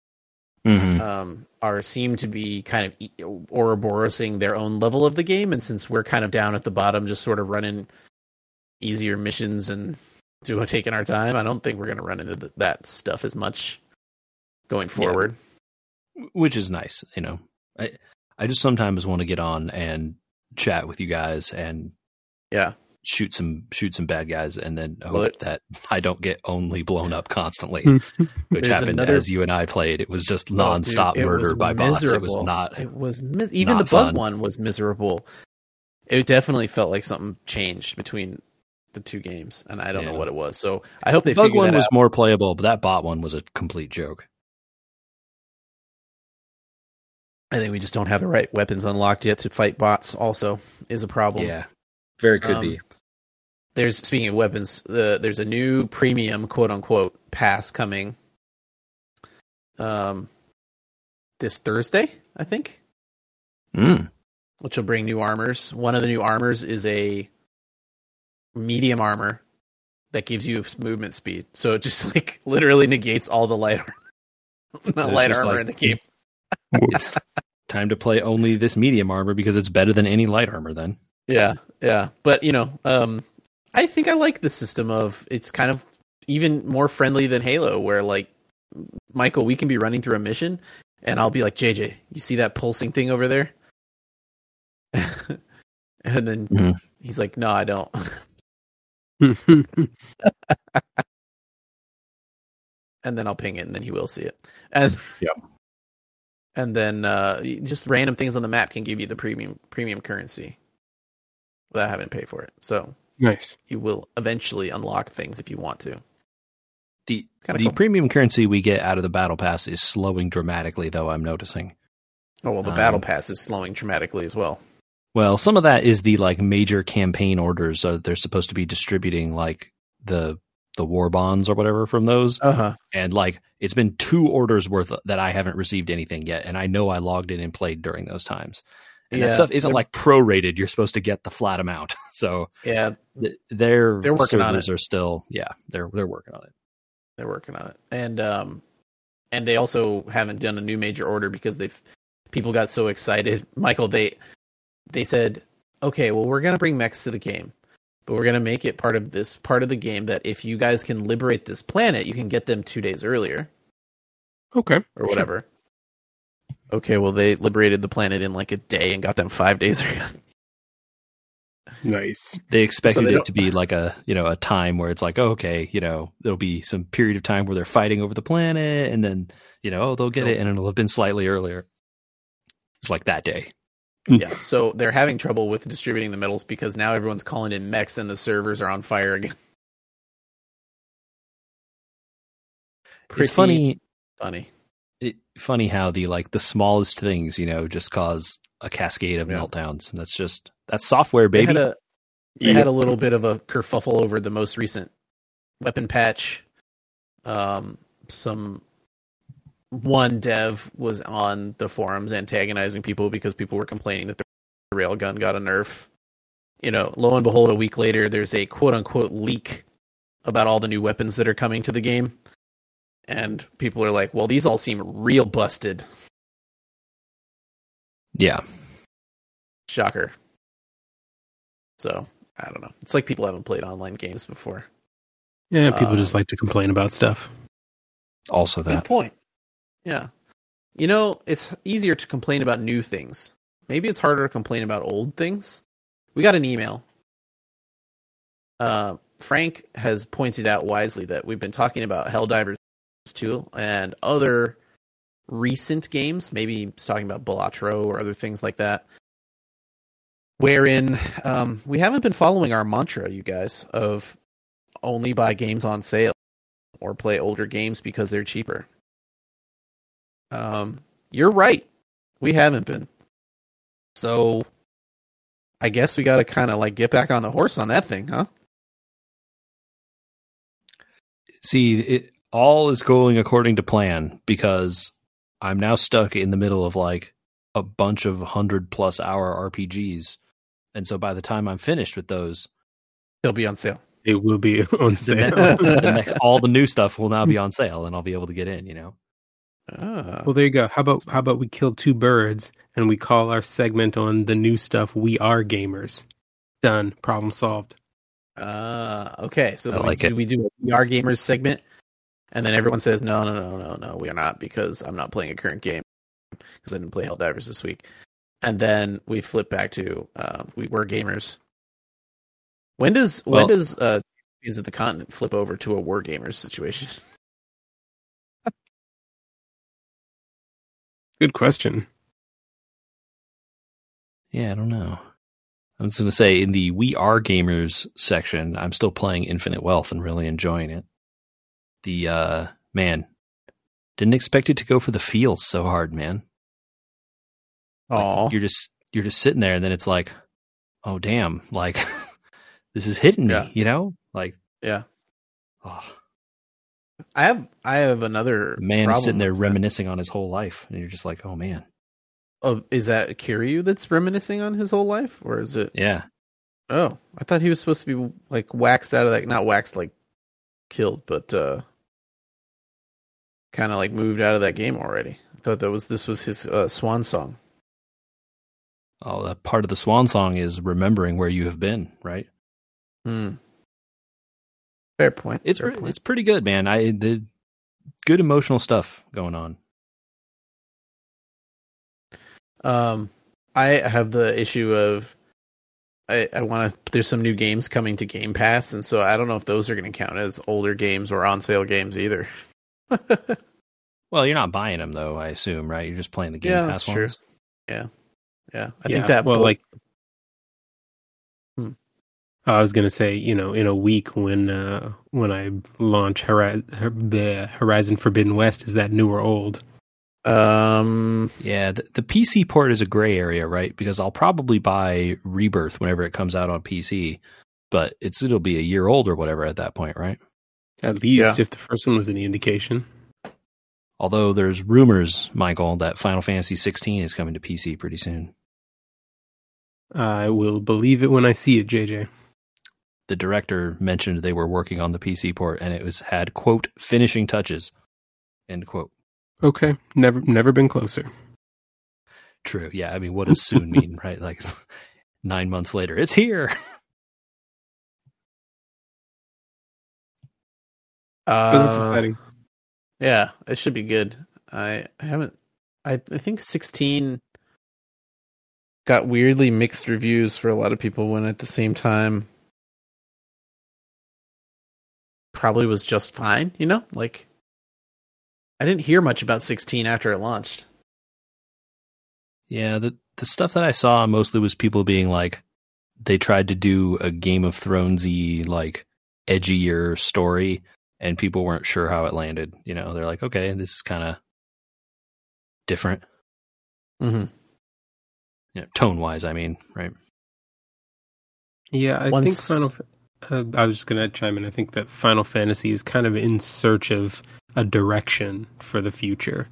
seem to be kind of Ouroborosing their own level of the game, and since we're kind of down at the bottom, just sort of running easier missions and taking our time, I don't think we're going to run into that stuff as much going forward. Yeah. Which is nice, I just sometimes want to get on and chat with you guys and shoot some bad guys, and then hope that I don't get only blown up constantly, which happened as you and I played. It was just nonstop murder by bots. It was not. It was even the bug one was miserable. It definitely felt like something changed between the two games, and I don't know what it was. So I hope they. The bug figure one that was out. more playable, but that bot one was a complete joke. I think we just don't have the right weapons unlocked yet to fight bots. Also, is a problem. Yeah, very could be. Speaking of weapons, there's a new premium quote unquote pass coming. This Thursday, I think. Which will bring new armors. One of the new armors is a medium armor that gives you movement speed. So it just like literally negates all the light armor in the game. It's time to play only this medium armor because it's better than any light armor then. Yeah. But I think I like the system of it's kind of even more friendly than Halo, where like Michael, we can be running through a mission and I'll be like, JJ, you see that pulsing thing over there? And then he's like, no, I don't. And then I'll ping it, and then he will see it. And then just random things on the map can give you the premium currency without having to pay for it. So nice. You will eventually unlock things if you want to. The cool. premium currency we get out of the battle pass is slowing dramatically, though, I'm noticing. Oh, well, the battle pass is slowing dramatically as well. Well, some of that is the like major campaign orders. They're supposed to be distributing like the war bonds or whatever from those. And like it's been 2 orders worth that I haven't received anything yet, and I know I logged in and played during those times. And that stuff isn't like prorated. You're supposed to get the flat amount. So their working servers on it. are still they're working on it. They're working on it, and they also haven't done a new major order because people got so excited. Michael, they said, okay, well, we're gonna bring mechs to the game, but we're gonna make it part of the game that if you guys can liberate this planet, you can get them 2 days earlier. Okay, or whatever. Sure. Okay, well, they liberated the planet in like a day and got them 5 days earlier. Nice. They expected it to be like a time where it's like, oh, okay, there'll be some period of time where they're fighting over the planet, and then they'll get it, and it'll have been slightly earlier. It's like that day. Yeah, so they're having trouble with distributing the medals because now everyone's calling in mechs and the servers are on fire again. It's funny. Funny how the smallest things, just cause a cascade of meltdowns, and that's software, baby. They had a little bit of a kerfuffle over the most recent weapon patch. One dev was on the forums antagonizing people because people were complaining that the railgun got a nerf. Lo and behold, a week later, there's a quote-unquote leak about all the new weapons that are coming to the game. And people are like, well, these all seem real busted. Yeah. Shocker. So, I don't know. It's like people haven't played online games before. Yeah, people just like to complain about stuff. Also Good that. point. Yeah. You know, it's easier to complain about new things. Maybe it's harder to complain about old things. We got an email. Frank has pointed out wisely that we've been talking about Helldivers 2 and other recent games. Maybe he's talking about Balatro or other things like that. Wherein we haven't been following our mantra, you guys, of only buy games on sale or play older games because they're cheaper. You're right. We haven't been. So I guess we got to kind of like get back on the horse on that thing, huh? See, it all is going according to plan because I'm now stuck in the middle of like a bunch of 100+ hour RPGs. And so by the time I'm finished with those, They'll be on sale. It will be on sale. all the new stuff will now be on sale and I'll be able to get in, you know? Well, there you go. How about we kill two birds and we call our segment on the new stuff "We Are Gamers." Done. Problem solved. Okay. So I like do it. we do a We Are Gamers segment? And then everyone says, no, we are not because I'm not playing a current game because I didn't play Helldivers this week. And then we flip back to We Were Gamers. When does Is it the Continent flip over to a Were Gamers situation? Good question. Yeah, I don't know. I was going to say in the We Are Gamers section, I'm still playing Infinite Wealth and really enjoying it. The man, didn't expect it to go for the feels so hard, man. Oh, Like, you're just sitting there, and then it's like, oh damn, like this is hitting me, Yeah. you know? Like, yeah. oh, I have another the man is problem sitting there with that. reminiscing on his whole life, and you're just like, oh man, Oh, is that Kiryu that's reminiscing on his whole life, or is it? yeah. Oh, I thought he was supposed to be like waxed out of that. Not waxed, like killed, but kind of like moved out of that game already. I thought this was his swan song. Oh, that part of the swan song is remembering where you have been, right? Fair point. It's Fair point. it's pretty good, man. The good emotional stuff going on. I have the issue of I want to. There's some new games coming to Game Pass, and so I don't know if those are going to count as older games or on sale games either. Well, you're not buying them though, I assume, right? You're just playing the Game Yeah, Pass that's true. ones. Yeah. I think that. Well, like Hmm. I was gonna say, in a week when I launch Horizon Forbidden West, is that new or old? Yeah, the PC port is a gray area, right? Because I'll probably buy Rebirth whenever it comes out on PC, but it'll be a year old or whatever at that point, right? At least Yeah. if the first one was any indication. Although there's rumors, Michael, that Final Fantasy 16 is coming to PC pretty soon. I will believe it when I see it, JJ. The director mentioned they were working on the PC port and it had, quote, finishing touches, end quote. Okay, never been closer. True. Yeah. I mean, what does soon mean, right? Like 9 months later, it's here. But that's exciting. Yeah, it should be good. I think 16 got weirdly mixed reviews for a lot of people when at the same time probably was just fine, Like I didn't hear much about 16 after it launched. Yeah. The stuff that I saw mostly was people being like, they tried to do a Game of Thronesy, like edgier story and people weren't sure how it landed. They're like, okay, this is kind of different. Mm-hmm. Tone wise, I mean, right? Yeah, I think I was just going to chime in. I think that Final Fantasy is kind of in search of a direction for the future.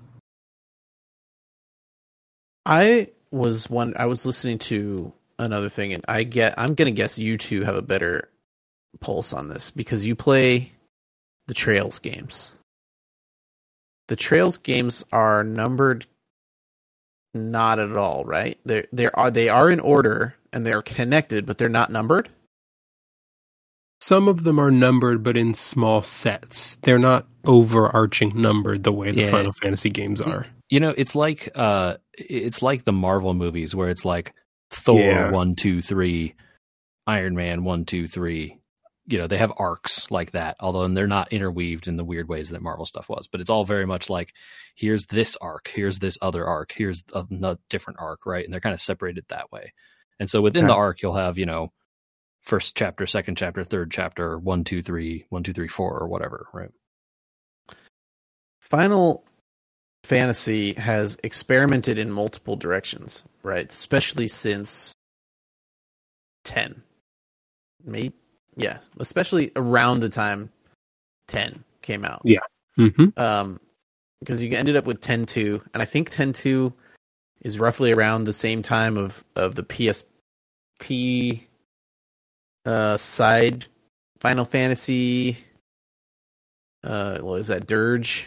I was listening to another thing, and I'm gonna guess you two have a better pulse on this because you play the Trails games. The Trails games are numbered not at all, right? They are in order and they're connected, but they're not numbered. Some of them are numbered, but in small sets. They're not overarching numbered the way the Final Fantasy games are. You know, it's like the Marvel movies where it's like Thor 1, 2, 3, Iron Man 1, 2, 3. You know, they have arcs like that, although they're not interweaved in the weird ways that Marvel stuff was. But it's all very much like, here's this arc, here's this other arc, here's a different arc, right? And they're kind of separated that way. And so within the arc, you'll have, you know, first chapter, second chapter, third chapter, 1, 2, 3, 1, 2, 3, 4, or whatever, right? Final Fantasy has experimented in multiple directions, right? Especially since 10. Maybe, yeah, especially around the time 10 came out. Yeah. Mm-hmm. Because you ended up with 10.2, and I think 10.2 is roughly around the same time of the PSP side Final Fantasy. What is that? Dirge.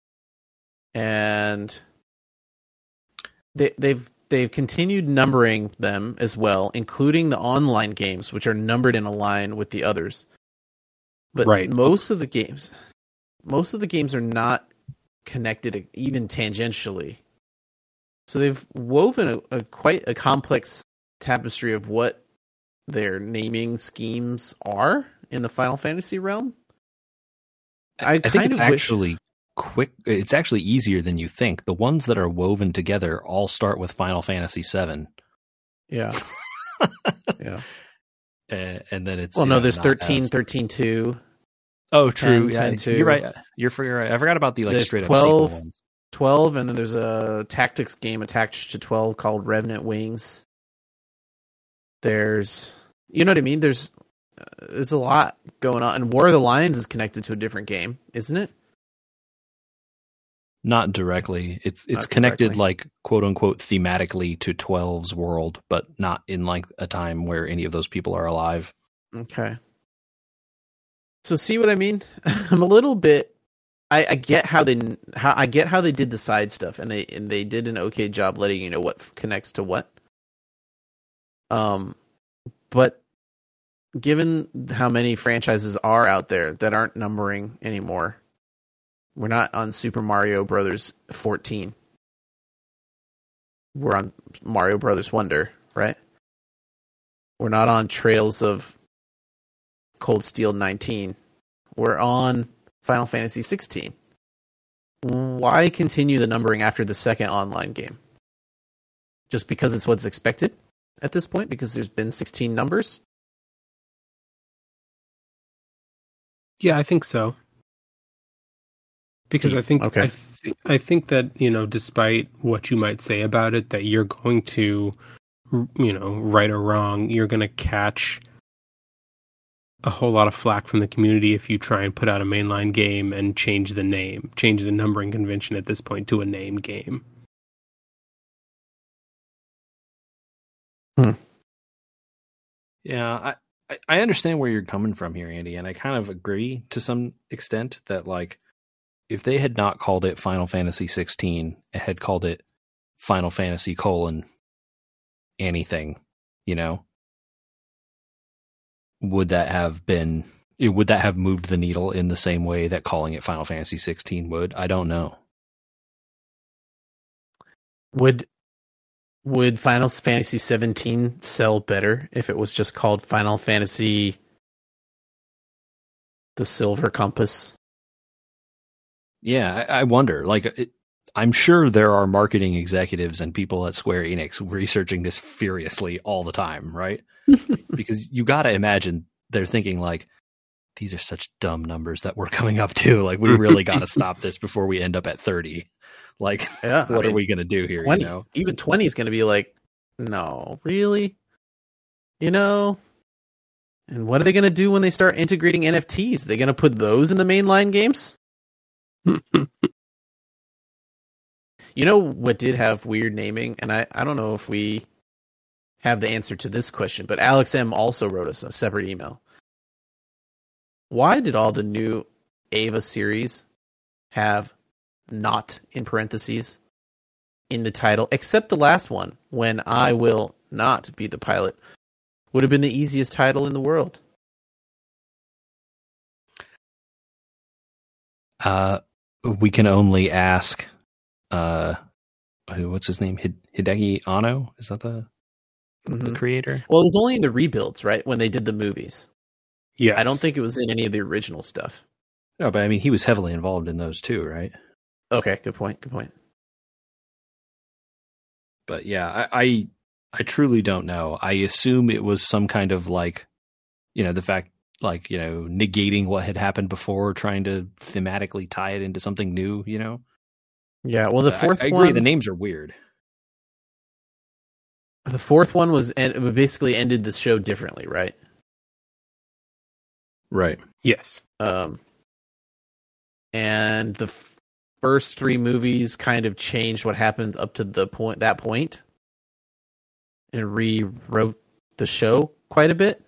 And they've continued numbering them as well, including the online games, which are numbered in a line with the others. But most of the games are not connected even tangentially. So they've woven a quite a complex tapestry of what their naming schemes are in the Final Fantasy realm. I think it's actually quick. It's actually easier than you think. The ones that are woven together all start with Final Fantasy VII. Yeah. Yeah. And then it's there's 13, 13.2. Oh, true. 10, 10, you're right. You're right. I forgot about the there's straight 12, up ones. 12, and then there's a tactics game attached to 12 called Revenant Wings. There's, you know what I mean? There's a lot going on, and War of the Lions is connected to a different game, isn't it? Not directly. It's Not connected directly. like quote unquote thematically to 12's world, but not in like a time where any of those people are alive. Okay. So see what I mean? I'm a little bit. I get how they did the side stuff, and they did an okay job letting you know what connects to what. But given how many franchises are out there that aren't numbering anymore, we're not on Super Mario Brothers 14. We're on Mario Brothers Wonder, right? We're not on Trails of Cold Steel 19. We're on Final Fantasy 16. Why continue the numbering after the second online game? Just because it's what's expected at this point? Because there's been 16 numbers? Yeah, I think so. Because I think I think that, you know, despite what you might say about it, that you're going to, you know, right or wrong, you're going to catch a whole lot of flack from the community if you try and put out a mainline game and change the numbering convention at this point to a name game. Yeah, I understand where you're coming from here, Andy, and I kind of agree to some extent that, like, if they had not called it Final Fantasy 16 and had called it Final Fantasy : anything, you know, would that have moved the needle in the same way that calling it Final Fantasy 16 would? I don't know. Would Final Fantasy 17 sell better if it was just called Final Fantasy the Silver Compass? Yeah, I wonder. Like, I'm sure there are marketing executives and people at Square Enix researching this furiously all the time, right? Because you got to imagine they're thinking, like, these are such dumb numbers that we're coming up to. Like, we really got to stop this before we end up at 30. Like, what are we going to do here? 20, you know? Even 20 is going to be like, no, really? You know? And what are they going to do when they start integrating NFTs? They're going to put those in the mainline games? You know what did have weird naming? And I don't know if we have the answer to this question, but Alex M. also wrote us a separate email. Why did all the new Ava series have not in parentheses in the title, except the last one, when I will not be the pilot, would have been the easiest title in the world. We can only ask, what's his name? Hideki Anno? Is that the creator? Well, it was only in the rebuilds, right? When they did the movies. Yes. I don't think it was in any of the original stuff. No, but I mean, he was heavily involved in those too, right? Okay, good point. But yeah, I truly don't know. I assume it was some kind of like, the fact, like, negating what had happened before, trying to thematically tie it into something new, Yeah, well, the fourth I agree, one... the names are weird. The fourth one it basically ended the show differently, right? Right. Yes. And the first three movies kind of changed what happened up to that point, and rewrote the show quite a bit.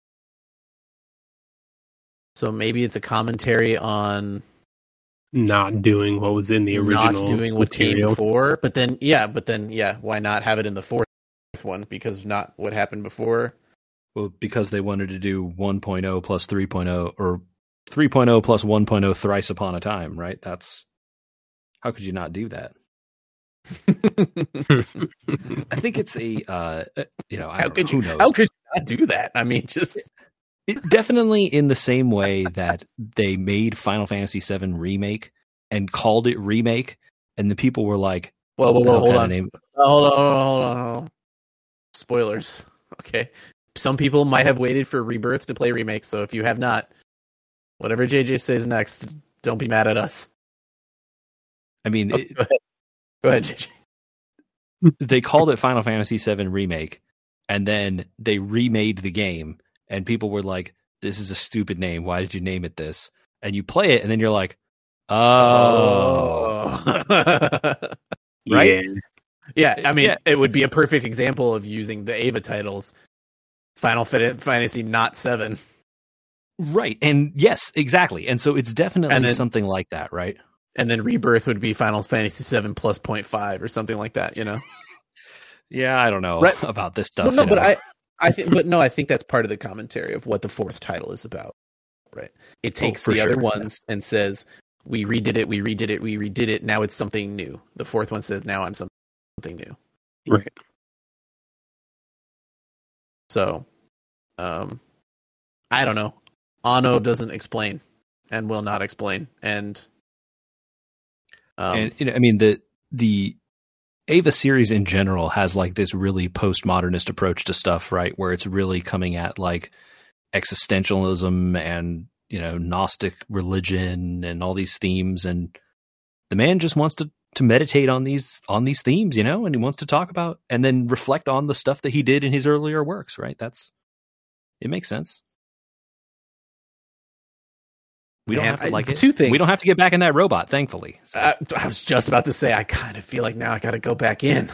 So maybe it's a commentary on not doing what was in the original, not doing what material. came before. But then, why not have it in the fourth one? Because not what happened before. Well, because they wanted to do 1.0 plus 3.0, or 3.0 plus 1.0 thrice upon a time, right? That's, how could you not do that? I think it's a, How could you not do that? I mean, just... definitely in the same way that they made Final Fantasy VII Remake and called it Remake, and the people were like, Whoa, hold on. Spoilers. Okay. Some people might have waited for Rebirth to play Remake, so if you have not, whatever JJ says next, don't be mad at us. I mean... Go ahead, JJ. They called it Final Fantasy VII Remake, and then they remade the game, and people were like, this is a stupid name. Why did you name it this? And you play it, and then you're like, oh. Right? Yeah, I mean, It would be a perfect example of using the Ava titles. Final Fantasy, not 7. Right, and yes, exactly. And so it's definitely something like that, right? And then Rebirth would be Final Fantasy 7 plus 0.5 or something like that, Yeah, I don't know about this stuff. I think that's part of the commentary of what the fourth title is about, right? It takes other ones and says, we redid it, now it's something new. The fourth one says, now I'm something new. Right. So, I don't know. Anno doesn't explain and will not explain. And I mean, the Ava series in general has like this really postmodernist approach to stuff, right? Where it's really coming at like existentialism and, Gnostic religion and all these themes. And the man just wants to meditate on these themes, and he wants to talk about and then reflect on the stuff that he did in his earlier works, right? It makes sense. We don't have to like it. Two things. We don't have to get back in that robot, thankfully. So. I was just about to say, I kind of feel like now I got to go back in.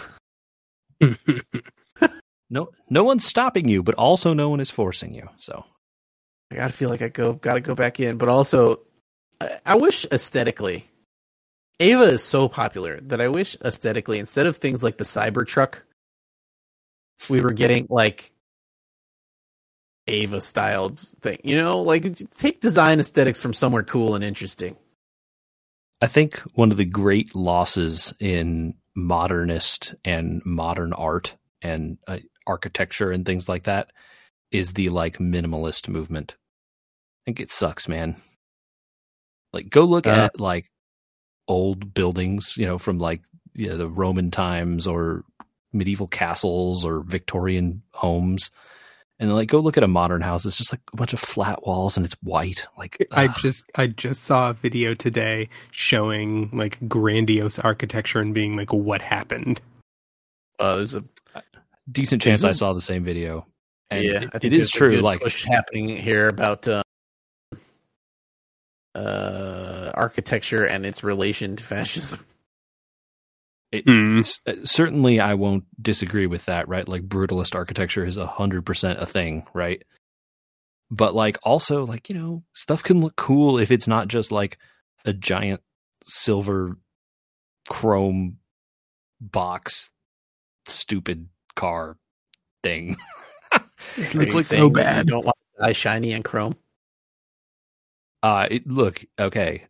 No one's stopping you, but also no one is forcing you. So I got to feel like got to go back in. But also, I wish aesthetically, Ava is so popular that I wish aesthetically, instead of things like the Cybertruck, we were getting like Ava styled thing, like take design aesthetics from somewhere cool and interesting. I think one of the great losses in modernist and modern art and architecture and things like that is the like minimalist movement. I think it sucks, man. Like go look at like old buildings, from like the Roman times or medieval castles or Victorian homes. And like, go look at a modern house. It's just like a bunch of flat walls and it's white. Like I just saw a video today showing like grandiose architecture and being like, what happened? There's a decent chance I saw the same video. And yeah, it is true. Good like push happening here about architecture and its relation to fascism. Certainly, I won't disagree with that, right? Like brutalist architecture is 100% a thing, right? But like also like, stuff can look cool if it's not just like a giant silver chrome box stupid car thing. It's so bad. You don't want to die shiny and chrome. Look, okay.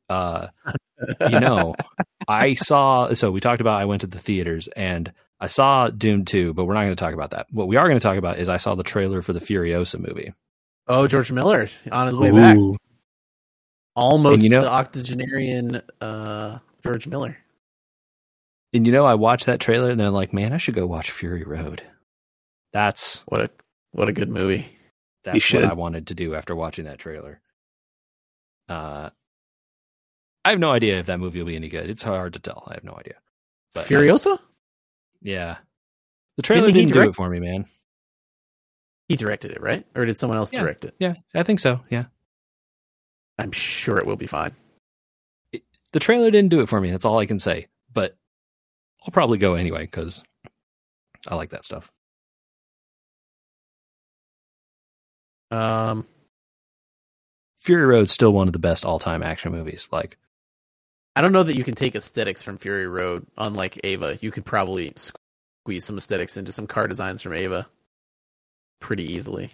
We talked about I went to the theaters and I saw Dune 2, but we're not going to talk about that. What we are going to talk about is I saw the trailer for the Furiosa movie. Oh, George Miller on his way back. Almost And the octogenarian George Miller. And I watched that trailer and then I'm like, man, I should go watch Fury Road. That's what a good movie. That's what I wanted to do after watching that trailer. I have no idea if that movie will be any good. It's hard to tell. I have no idea. But, Furiosa? Yeah. The trailer didn't do it for me, man. He directed it, right? Or did someone else direct it? Yeah, I think so, yeah. I'm sure it will be fine. The trailer didn't do it for me. That's all I can say. But I'll probably go anyway because I like that stuff. Fury Road's still one of the best all-time action movies. Like, I don't know that you can take aesthetics from Fury Road. Unlike Ava, you could probably squeeze some aesthetics into some car designs from Ava pretty easily.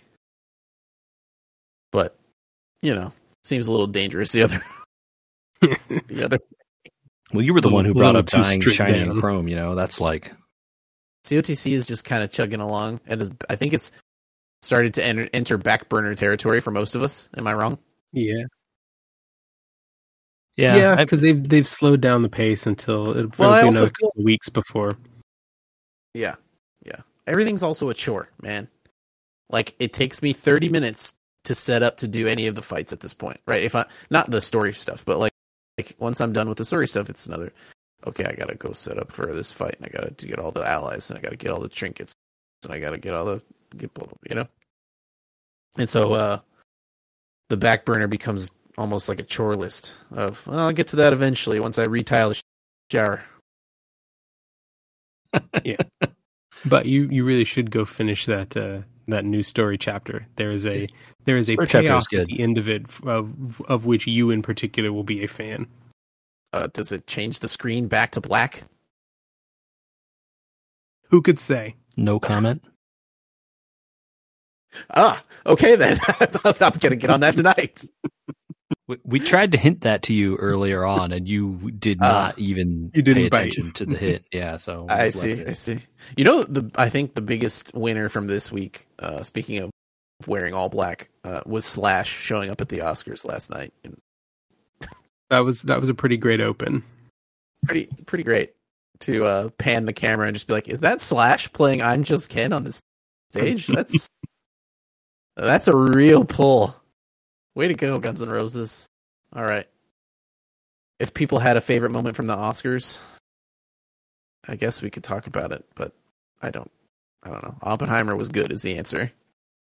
But seems a little dangerous. The other. Well, you were the one who brought up dying, shiny, and chrome. That's like COTC is just kind of chugging along, and I think it's started to enter back burner territory for most of us. Am I wrong? Yeah. Yeah, because they've slowed down the pace until a couple of weeks before. Yeah. Everything's also a chore, man. Like, it takes me 30 minutes to set up to do any of the fights at this point, right? If I not the story stuff, but like once I'm done with the story stuff, it's another. Okay, I gotta go set up for this fight, and I gotta get all the allies, and I gotta get all the trinkets, and I gotta get all the And so the back burner becomes almost like a chore list of, well, I'll get to that eventually once I retile the shower. Yeah. But you really should go finish that new story chapter. There is a payoff at the end of it of which you in particular will be a fan. Does it change the screen back to black? Who could say? No comment. Okay then. I'm gonna get on that tonight. We tried to hint that to you earlier on, and you did not even pay attention to the hint. Yeah, so I see. I think the biggest winner from this week, speaking of wearing all black, was Slash showing up at the Oscars last night. That was a pretty great open. Pretty great to pan the camera and just be like, "Is that Slash playing I'm Just Ken on this stage?" That's a real pull. Way to go, Guns N' Roses. All right. If people had a favorite moment from the Oscars, I guess we could talk about it, but I don't know. Oppenheimer was good is the answer.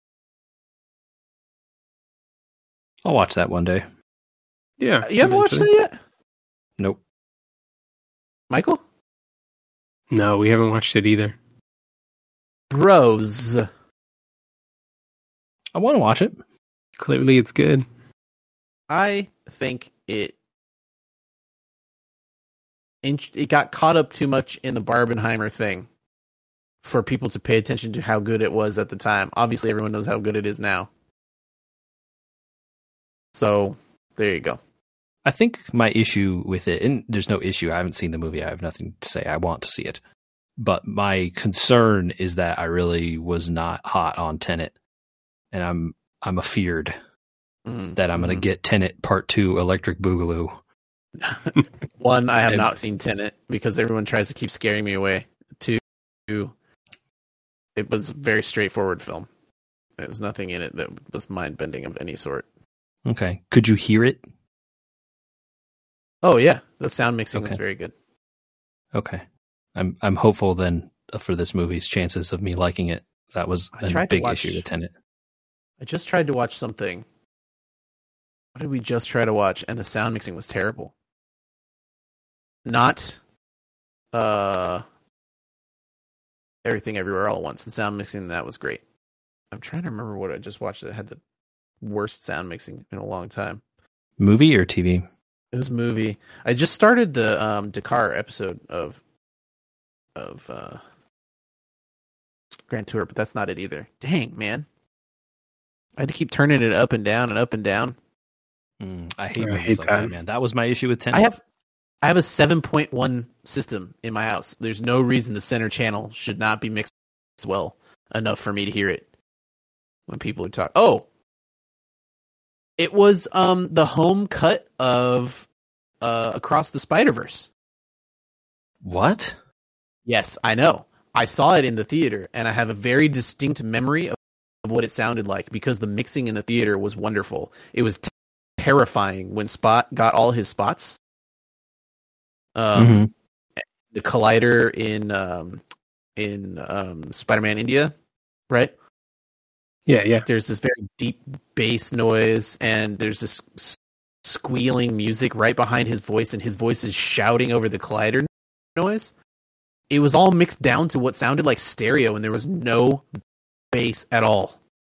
I'll watch that one day. Yeah. You haven't watched that yet? Nope. Michael? No, we haven't watched it either. Bros. I want to watch it. Clearly it's good. I think it got caught up too much in the Barbenheimer thing for people to pay attention to how good it was at the time. Obviously, everyone knows how good it is now. So, there you go. I think my issue with it, and there's no issue, I haven't seen the movie, I have nothing to say, I want to see it. But my concern is that I really was not hot on Tenet. And I'm afeared that I'm going to get Tenet Part 2 Electric Boogaloo. One, I have not seen Tenet because everyone tries to keep scaring me away. Two, it was a very straightforward film. There was nothing in it that was mind-bending of any sort. Okay. Could you hear it? Oh, yeah. The sound mixing was very good. Okay. I'm hopeful then for this movie's chances of me liking it. That was a big issue with Tenet. I just tried to watch something. What did we just try to watch? And the sound mixing was terrible. Not Everything Everywhere All at Once. The sound mixing, that was great. I'm trying to remember what I just watched that had the worst sound mixing in a long time. Movie or TV? It was movie. I just started the Dakar episode of Grand Tour, but that's not it either. Dang, man. I had to keep turning it up and down and up and down. I hate movies like that, man. That was my issue with Tenet. I have a 7.1 system in my house. There's no reason the center channel should not be mixed well enough for me to hear it when people would talk. Oh, it was the home cut of Across the Spider-Verse. What? Yes, I know. I saw it in the theater, and I have a very distinct memory of what it sounded like because the mixing in the theater was wonderful. It was terrifying when Spot got all his spots. The collider in Spider-Man India, right? Yeah. There's this very deep bass noise, and there's this squealing music right behind his voice, and his voice is shouting over the collider noise. It was all mixed down to what sounded like stereo, and there was no bass at all.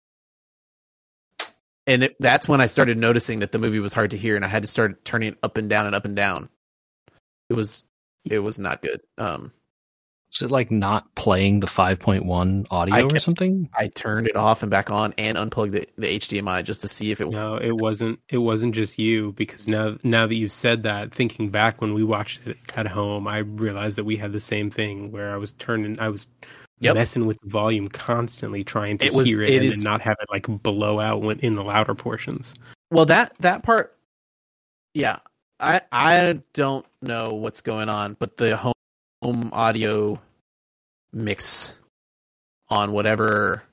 And that's when I started noticing that the movie was hard to hear, and I had to start turning it up and down and up and down. It was not good. Is it like not playing the 5.1 audio or something? I turned it off and back on and unplugged the HDMI just to see if it. No, it wasn't. It wasn't just you, because now that you've said that, thinking back when we watched it at home, I realized that we had the same thing where I was messing with the volume constantly, trying to hear it and then not have it like blow out when in the louder portions. Well, that part, yeah, I don't know what's going on, but the home audio mix on whatever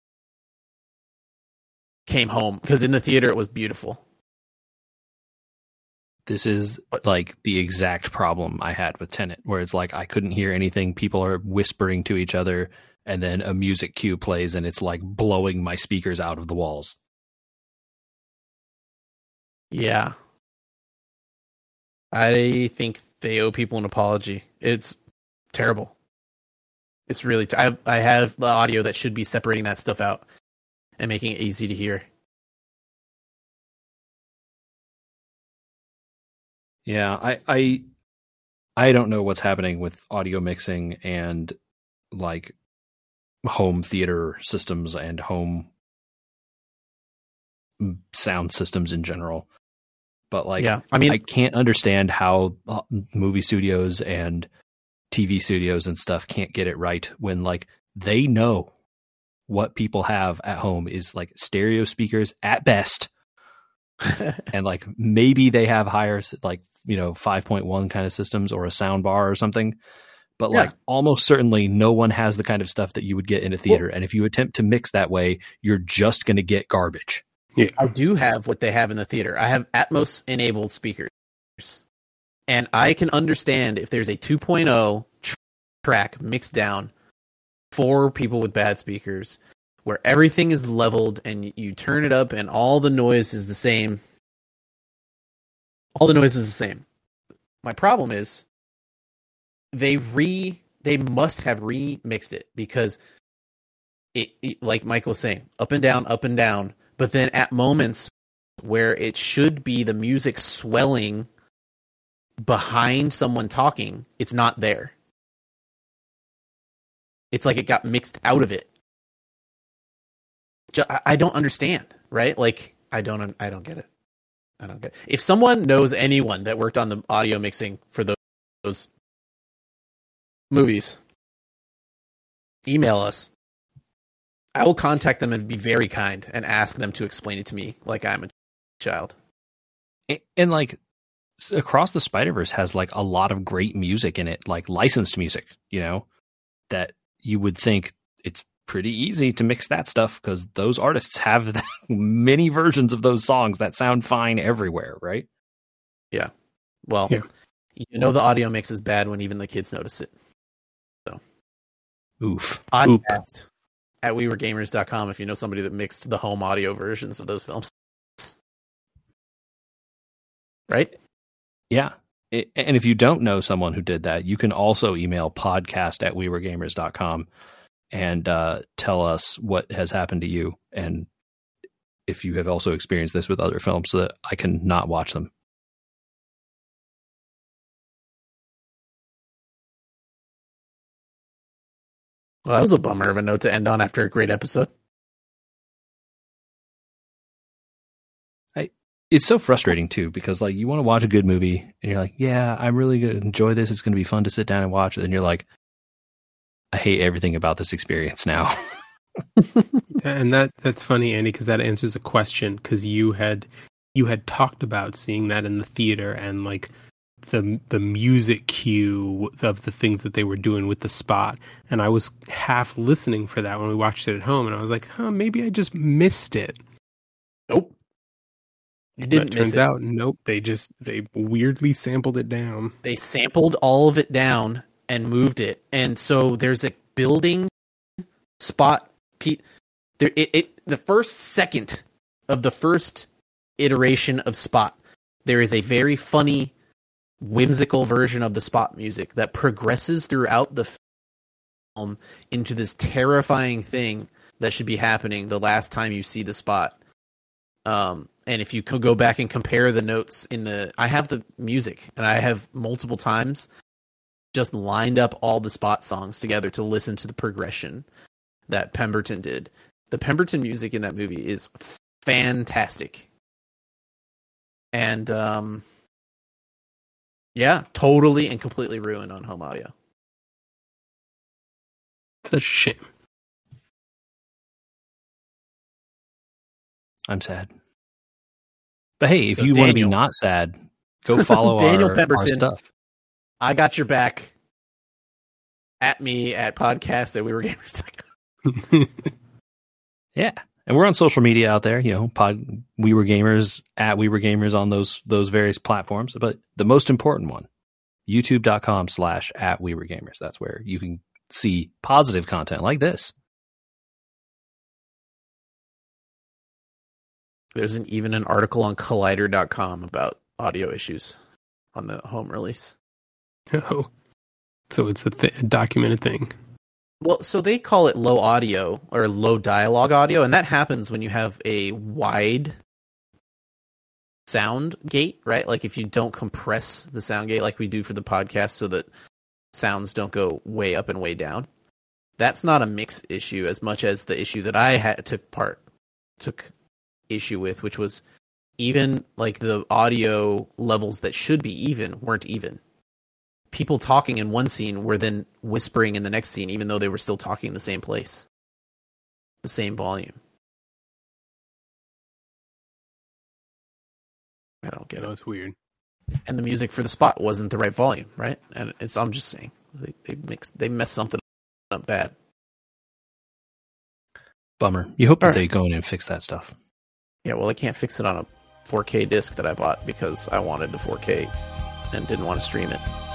came home, because in the theater it was beautiful. This is like the exact problem I had with Tenet, where it's like I couldn't hear anything. People are whispering to each other, and then a music cue plays, and it's like blowing my speakers out of the walls. Yeah. I think they owe people an apology. It's terrible. It's really... I have the audio that should be separating that stuff out and making it easy to hear. Yeah, I don't know what's happening with audio mixing and like home theater systems and home sound systems in general. But like, yeah, I mean, I can't understand how movie studios and TV studios and stuff can't get it right when like they know what people have at home is like stereo speakers at best. And like maybe they have higher like, 5.1 kind of systems or a sound bar or something. But like almost certainly no one has the kind of stuff that you would get in a theater. Well, and if you attempt to mix that way, you're just going to get garbage. Yeah. I do have what they have in the theater. I have Atmos enabled speakers. And I can understand if there's a 2.0 track mixed down for people with bad speakers where everything is leveled and you turn it up and all the noise is the same. All the noise is the same. My problem is they must have remixed it because it like Mike was saying, up and down. But then at moments where it should be the music swelling behind someone talking, it's not there. It's like it got mixed out of it. I don't understand, right? Like, I don't get it. I don't get it. If someone knows anyone that worked on the audio mixing for those movies, email us. I will contact them and be very kind and ask them to explain it to me like I'm a child. And like Across the Spider-Verse has like a lot of great music in it, like licensed music, that you would think it's pretty easy to mix that stuff because those artists have many versions of those songs that sound fine everywhere, right? Yeah. Well, the audio mix is bad when even the kids notice it. So, oof. Podcast at wewergamers.com if you know somebody that mixed the home audio versions of those films. Right? Yeah. And if you don't know someone who did that, you can also email podcast@wewergamers.com and tell us what has happened to you and if you have also experienced this with other films so that I can not watch them. Well, that was a bummer of a note to end on after a great episode. It's so frustrating too, because like you want to watch a good movie and you're like, yeah, I'm really going to enjoy this. It's going to be fun to sit down and watch it. And you're like, I hate everything about this experience now. And that's funny, Andy, because that answers a question, because you had talked about seeing that in the theater and like the music cue of the things that they were doing with the spot. And I was half listening for that when we watched it at home, and I was like, maybe I just missed it. Nope. You didn't miss it. Turns out, nope. They weirdly sampled it down. They sampled all of it down and moved it, and so there's a building spot. The first second of the first iteration of Spot, there is a very funny, whimsical version of the Spot music that progresses throughout the film into this terrifying thing that should be happening the last time you see the Spot. And if you could go back and compare the notes I have the music, and I have multiple times just lined up all the Spot songs together to listen to the progression that Pemberton did. The Pemberton music in that movie is fantastic. And, yeah, totally and completely ruined on home audio. Such a shame. I'm sad. But hey, if you want to be not sad, go follow Daniel our stuff. I got your back. At me at podcast at WeWereGamers.com. Yeah. And we're on social media out there, We Were Gamers at We Were Gamers on those various platforms. But the most important one, youtube.com/at We Were Gamers. That's where you can see positive content like this. There's even an article on Collider.com about audio issues on the home release. Oh, so it's a documented thing. Well, so they call it low audio or low dialogue audio, and that happens when you have a wide sound gate, right? Like if you don't compress the sound gate like we do for the podcast so that sounds don't go way up and way down. That's not a mix issue as much as the issue that I took issue with, which was even like the audio levels that should be even weren't even. People talking in one scene were then whispering in the next scene, even though they were still talking in the same place, the same volume. I don't get it. It's weird. And the music for the Spot wasn't the right volume, right? And I'm just saying they messed something up bad. Bummer. You hope that they go in and fix that stuff. Yeah, well, I can't fix it on a 4K disc that I bought because I wanted the 4K and didn't want to stream it.